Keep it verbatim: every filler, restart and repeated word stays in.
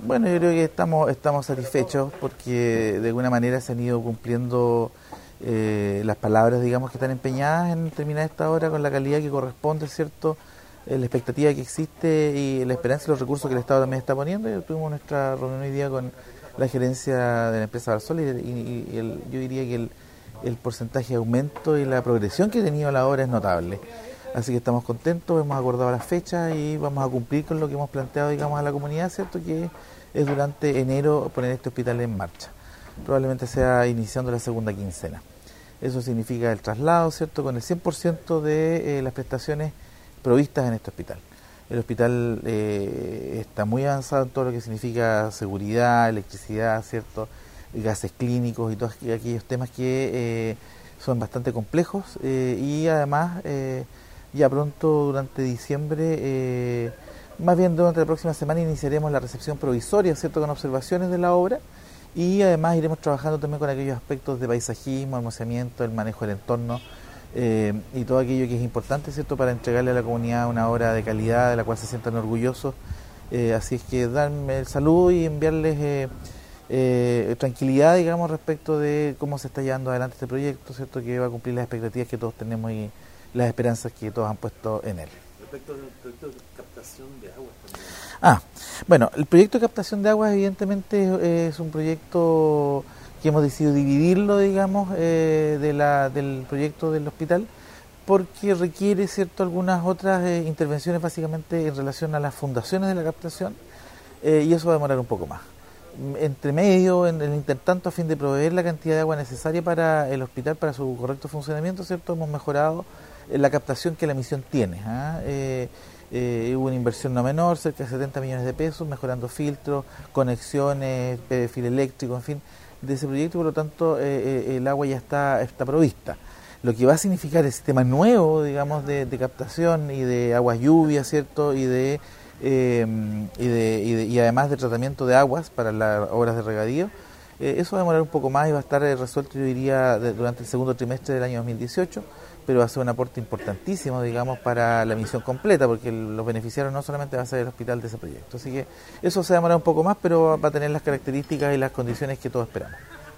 Bueno, yo creo que estamos, estamos satisfechos porque de alguna manera se han ido cumpliendo eh, las palabras, digamos, que están empeñadas en terminar esta obra con la calidad que corresponde, ¿cierto? Eh, la expectativa que existe y la esperanza y los recursos que el Estado también está poniendo. Y tuvimos nuestra reunión hoy día con la gerencia de la empresa Barsol y, y, y el, yo diría que el, el porcentaje de aumento y la progresión que ha tenido la obra es notable. Así que estamos contentos, hemos acordado las fechas y vamos a cumplir con lo que hemos planteado, digamos, a la comunidad, ¿cierto? Que es durante enero poner este hospital en marcha. Probablemente sea iniciando la segunda quincena. Eso significa el traslado, ¿cierto? Con el cien por ciento de eh, las prestaciones provistas en este hospital. El hospital eh, está muy avanzado en todo lo que significa seguridad, electricidad, ¿cierto? Gases clínicos y todos aquellos temas que eh, son bastante complejos eh, y además eh, ya pronto durante diciembre, eh, más bien durante la próxima semana iniciaremos la recepción provisoria, ¿cierto? Con observaciones de la obra y además iremos trabajando también con aquellos aspectos de paisajismo, hermoseamiento, el manejo del entorno eh, y todo aquello que es importante, ¿cierto? Para entregarle a la comunidad una obra de calidad de la cual se sientan orgullosos. Eh, así es que darme el saludo y enviarles eh, eh, tranquilidad, digamos, respecto de cómo se está llevando adelante este proyecto, ¿cierto? Que va a cumplir las expectativas que todos tenemos y las esperanzas que todos han puesto en él. Respecto al proyecto de captación de aguas también. Ah, bueno, el proyecto de captación de aguas evidentemente es un proyecto que hemos decidido dividirlo, digamos, eh, de la, del proyecto del hospital, porque requiere, cierto, algunas otras eh, intervenciones básicamente en relación a las fundaciones de la captación, eh, y eso va a demorar un poco más. Entre medio, en el intertanto, a fin de proveer la cantidad de agua necesaria para el hospital, para su correcto funcionamiento, cierto, hemos mejorado la captación que la misión tiene. ¿ah? Eh, eh, hubo una inversión no menor, cerca de setenta millones de pesos, mejorando filtros, conexiones, fil eléctrico, en fin, de ese proyecto, por lo tanto eh, eh, el agua ya está, está provista. Lo que va a significar el sistema nuevo, digamos, de, de captación y de aguas lluvias, ¿cierto? Y de, eh, y, de, y, de, y además de tratamiento de aguas para las obras de regadío. Eh, eso va a demorar un poco más y va a estar eh, resuelto, yo diría, de, durante el segundo trimestre del año dos mil dieciocho, pero va a ser un aporte importantísimo, digamos, para la misión completa, porque el, los beneficiarios no solamente va a ser el hospital de ese proyecto. Así que eso se va a demorar un poco más, pero va a tener las características y las condiciones que todos esperamos.